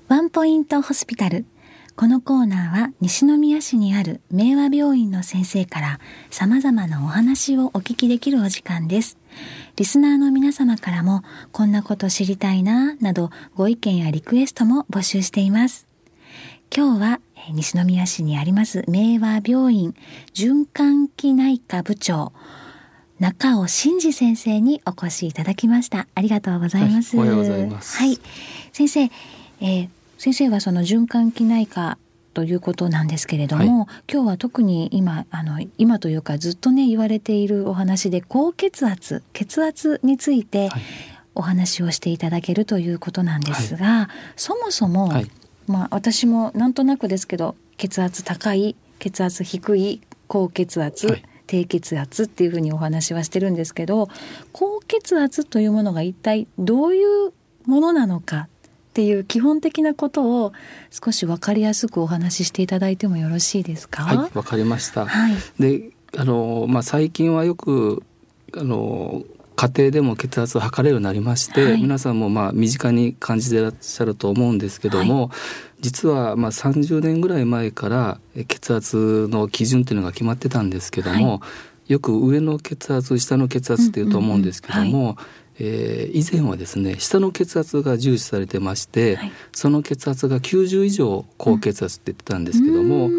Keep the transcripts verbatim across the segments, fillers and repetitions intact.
ワンポイントホスピタル。このコーナーは西宮市にある明和病院の先生から様々なお話をお聞きできるお時間です。リスナーの皆様からもこんなこと知りたいななどご意見やリクエストも募集しています。今日は西宮市にあります明和病院循環器内科部長中尾真二先生にお越しいただきました。ありがとうございます。 はい、おはようございます。 はい、先生、えー先生はその循環器内科ということなんですけれども、はい、今日は特に今あの今というかずっとね言われているお話で高血圧血圧についてお話をしていただけるということなんですが、はい、そもそも、はい、まあ私もなんとなくですけど血圧高い血圧低い高血圧、はい、低血圧っていうふうにお話はしてるんですけど、高血圧というものが一体どういうものなのかっていう基本的なことを少し分かりやすくお話ししていただいてもよろしいですか？ はい、分かりました。 はい、 で、あの、まあ、最近はよくあの家庭でも血圧を測れるようになりまして、はい、皆さんもまあ身近に感じていらっしゃると思うんですけども、はい、実はまあさんじゅうねんぐらい前から血圧の基準というのが決まってたんですけども、はい、よく上の血圧下の血圧っていうと思うんですけども、うんうんうん、はい、えー、以前はですね下の血圧が重視されてまして、はい、その血圧がきゅうじゅう以上高血圧って言ってたんですけども、うん、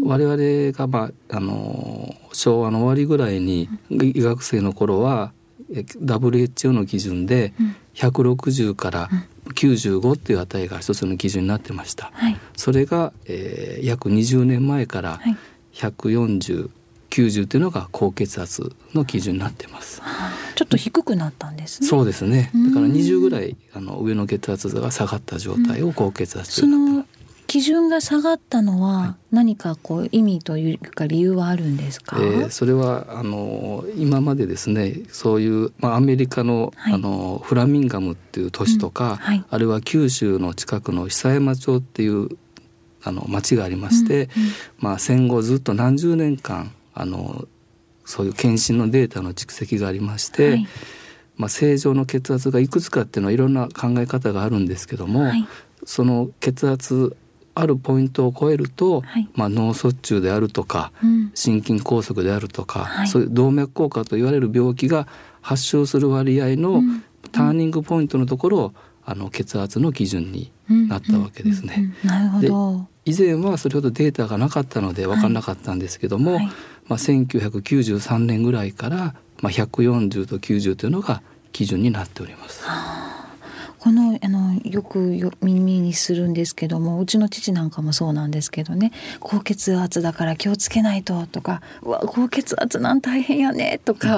我々が、まあ、あの昭和の終わりぐらいに医学生の頃は ダブリューエイチオー の基準でひゃくろくじゅうからきゅうじゅうごっていう値が一つの基準になってました、はい、それが、えー、約にじゅうねんまえからひゃくよんじゅう、きゅうじゅうというのが高血圧の基準になってます。 ちょっと低くなったんですね。 そうですね。だからにじゅうぐらいあの上の血圧が下がった状態を高血圧というの。 その基準が下がったのは何かこう意味というか理由はあるんですか？ えー、それはあの今までですねそういう、まあ、アメリカ の,、はい、あのフラミンガムっていう都市とか、うん、はい、あるいは九州の近くの久山町っていうあの町がありまして、うんうん、まあ、戦後ずっと何十年間あのそういう検診のデータの蓄積がありまして、はい、まあ、正常の血圧がいくつかっていうのはいろんな考え方があるんですけども、はい、その血圧あるポイントを超えると、はい、まあ、脳卒中であるとか、うん、心筋梗塞であるとか、はい、そういう動脈硬化と言われる病気が発症する割合のターニングポイントのところをあの血圧の基準になったわけですね、うんうんうんうん、 なるほど。 以前はそれほどデータがなかったので分からなかったんですけども、はいはい、まあ、せんきゅうひゃくきゅうじゅうさんねんぐらいから、まあ、ひゃくよんじゅうときゅうじゅうというのが基準になっております。 はあ、この、あのよくよ耳にするんですけども、うちの父なんかもそうなんですけどね、高血圧だから気をつけないととか、うわ高血圧なん大変やねとか、うん、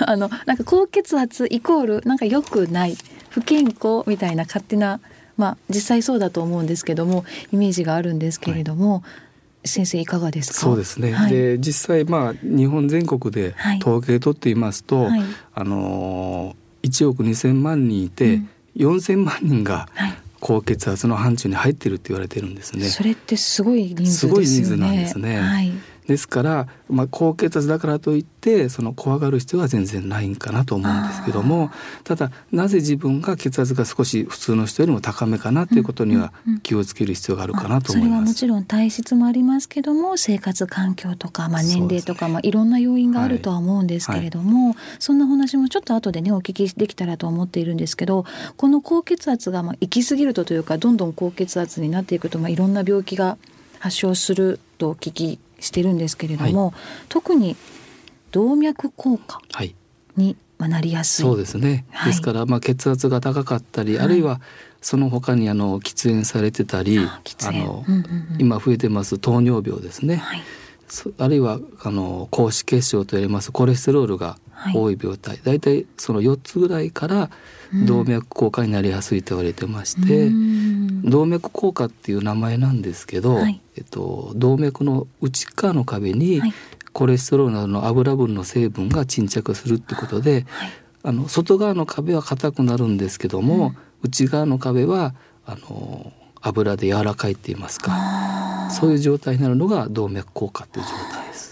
あのなんか高血圧イコールなんか良くない不健康みたいな勝手な、まあ、実際そうだと思うんですけどもイメージがあるんですけれども、はい、先生いかがですか？ そうですね、はい、で実際、まあ、日本全国で統計取っていますと、はい、あのいちおくにせんまんにんいて、うん、よんせんまんにんが高血圧の範疇に入っていると言われているんですね。 それってすごい人数ですよね。 すごい人数なんですね、はい、ですから、まあ、高血圧だからといってその怖がる必要は全然ないんかなと思うんですけども、ただなぜ自分が血圧が少し普通の人よりも高めかなということには気をつける必要があるかなと思います、うんうんうん、それはもちろん体質もありますけども生活環境とか、まあ、年齢とか、ね、まあ、いろんな要因があるとは思うんですけれども、はいはい、そんな話もちょっと後でねお聞きできたらと思っているんですけど、この高血圧がまあ行き過ぎるとというかどんどん高血圧になっていくと、まあ、いろんな病気が発症するとお聞きしてるんですけれども、はい、特に動脈硬化になりやすい、 そうですね、はい、ですから、まあ、血圧が高かったり、はい、あるいはその他にあの喫煙されてたり、ああの、うんうんうん、今増えてます糖尿病ですね、はい、あるいはあの高脂血症といわれますコレステロールが多い病態、はい、だいたいそのよっつぐらいから動脈硬化になりやすいと言われてまして、うん、動脈硬化っていう名前なんですけど、はい、えっと、動脈の内側の壁にコレステロールなどの油分の成分が沈着するってことで、はい、あの外側の壁は硬くなるんですけども、うん、内側の壁はあの油で柔らかいって言いますか、そういう状態になるのが動脈硬化っていう状態です。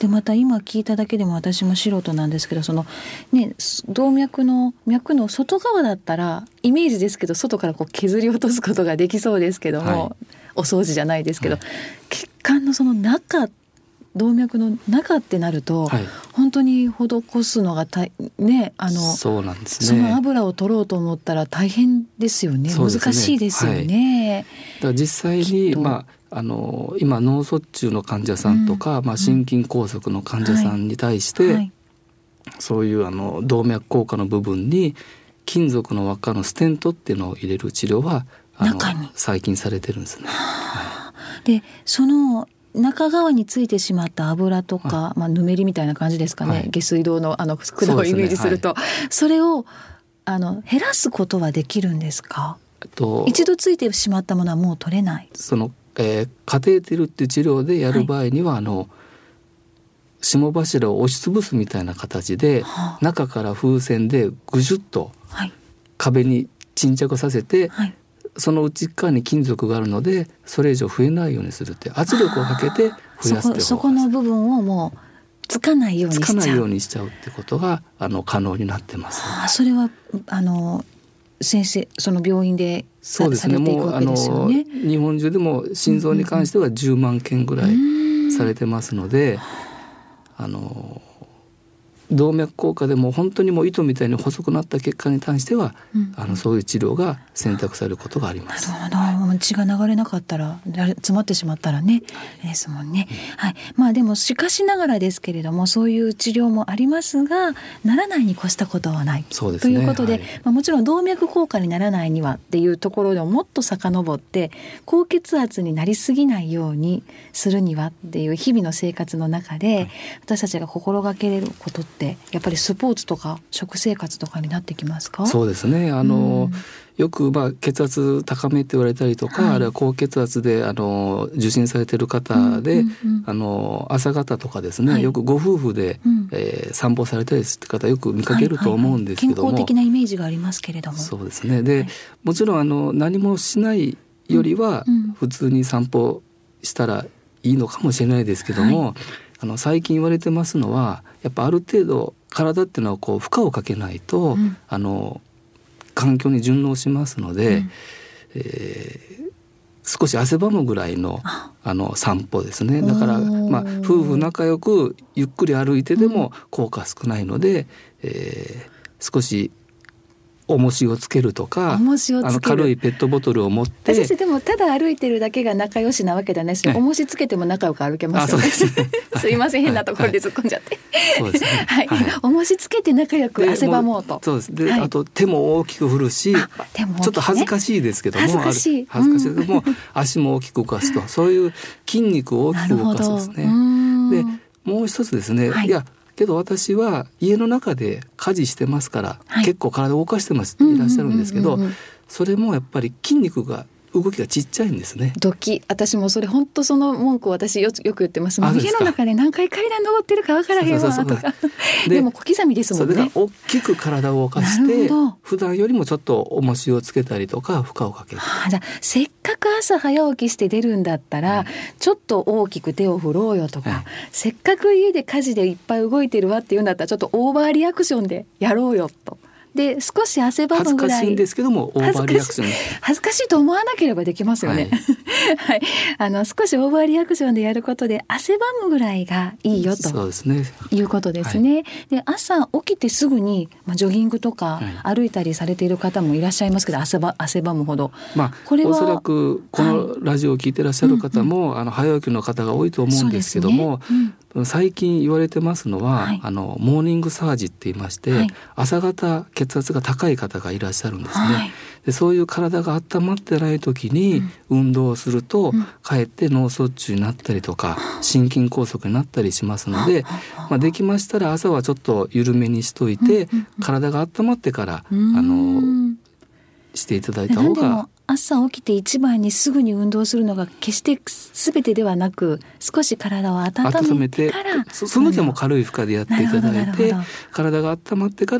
でまた今聞いただけでも私も素人なんですけど、その、ね、動脈の脈の外側だったらイメージですけど外からこう削り落とすことができそうですけども、はい、お掃除じゃないですけど、はい、血管のその中、動脈の中ってなると、はい、本当に施すのがた、ね、あのそうなんですね。 その油を取ろうと思ったら大変ですよね。難しいですよね。 はい、だから実際に、まあ、あの今脳卒中の患者さんとか、うんまあ、心筋梗塞の患者さんに対して、はいはい、そういうあの動脈硬化の部分に金属の輪っかのステントっていうのを入れる治療はあの最近されてるんですね。 はい、でその中側についてしまった油とか、はいまあ、ぬめりみたいな感じですかね、はい、下水道 の, あの管をイメージすると そ,、ねはい、それをあの減らすことはできるんですか？と一度ついてしまったものはもう取れない。 その、えー、カテーテルっていう治療でやる場合には、はい、あの霜柱を押しつぶすみたいな形で、はあ、中から風船でぐじゅっと壁に沈着させて、はいその内側に金属があるのでそれ以上増えないようにするって圧力をかけて増やすってことです。 そこの部分をもうつかないようにしちゃうつかないようにしちゃうってことがあの可能になってます。 あそれはあの先生その病院でそうですね。もうあの日本中でも心臓に関してはじゅうまんけんぐらいされてますので、あの動脈硬化でも本当にもう糸みたいに細くなった血管に対しては、うん、あのそういう治療が選択されることがあります。 なるほど。血が流れなかったら詰まってしまったらねですもんね、はい、まあでもしかしながらですけれどもそういう治療もありますがならないに越したことはない、 そうですね、 ということで、 はいまあ、もちろん動脈硬化にならないにはっていうところでももっと遡って高血圧になりすぎないようにするにはっていう日々の生活の中で、はい、私たちが心がけれることってやっぱりスポーツとか食生活とかになってきますか？ そうですね。あの、うん、よくまあ血圧高めって言われたりとか、はい、あるいは高血圧であの受診されている方で、うんうんうん、あの朝方とかですね、はい、よくご夫婦で、うんえー、散歩されたりする方よく見かけると思うんですけども、 はいはいはい、健康的なイメージがありますけれども、 そうですね。で、はい、もちろんあの何もしないよりは普通に散歩したらいいのかもしれないですけども、はい、あの最近言われてますのはやっぱある程度体っていうのはこう負荷をかけないと、うん、あの環境に順応しますので、うんえー、少し汗ばむぐらいの、あの散歩ですね。だから、まあ、夫婦仲良くゆっくり歩いてでも効果少ないので、うんえー、少し重しをつけるとか、重しをつける、あの軽いペットボトルを持って。 先生でもただ歩いてるだけが仲良しなわけじゃないですね。重しつけても仲良く歩けますよね。あ、そうですね。すいません、変なところで突っ込んじゃって。そうですね。はい。重しつけて仲良く汗ばもうと。 そうです。で、はい、あと手も大きく振るし、手も大きいね、ちょっと恥ずかしいですけども、 恥ずかしい。 恥ずかしいけども、うん、足も大きく動かすと、そういう筋肉を大きく動かすですね。で、もう一つですね。はい、いや。けど私は家の中で家事してますから、はい、結構体を動かしてますっていらっしゃるんですけど、それもやっぱり筋肉が動きがちっちゃいんですね。 ドキ私もそれ本当その文句を私 よ, よく言ってます。もう家の中で何回階段登ってるか分からへんわとかでも小刻みですもんね。 それが大きく体を動かして普段よりもちょっと重しをつけたりとか負荷をかける。 あ、じゃあせっかく朝早起きして出るんだったら、うん、ちょっと大きく手を振ろうよとか、はい、せっかく家で家事でいっぱい動いてるわっていうんだったらちょっとオーバーリアクションでやろうよと。で少し汗ばむぐらい恥ずかしいんですけどもオーバーリアクション恥ずかしいと思わなければできますよね、はいはい、あの少しオーバーリアクションでやることで汗ばむぐらいがいいよとそうですね、 いうことですね、はい、で朝起きてすぐに、まあ、ジョギングとか歩いたりされている方もいらっしゃいますけど、汗ば、汗ばむほど、 まあ、これはおそらくこのラジオを聞いてらっしゃる方も、はい、あの早起きの方が多いと思うんですけども、最近言われてますのは、はい、あのモーニングサージって言いまして、はい、朝方血圧が高い方がいらっしゃるんですね、はい、でそういう体が温まってない時に運動をすると、うん、かえって脳卒中になったりとか、うん、心筋梗塞になったりしますので、まあ、できましたら朝はちょっと緩めにしといて、うん、体が温まってから、うん、あのしていただいた方が。 朝起きて一番にすぐに運動するのが決して全てではなく、少し体を温めてから、 そ, その時はもう軽い負荷でやっていただいて、体が温まってから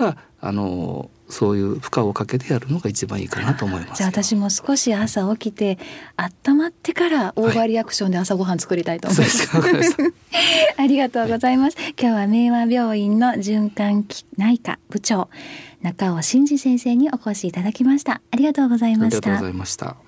あのそういう負荷をかけてやるのが一番いいかなと思います。 じゃあ私も少し朝起きて温まってからオーバーリアクションで朝ごはん作りたいと思います、はい、ありがとうございます、はい、今日は明和病院の循環器内科部長中尾真嗣先生にお越しいただきました。ありがとうございました。 ありがとうございました。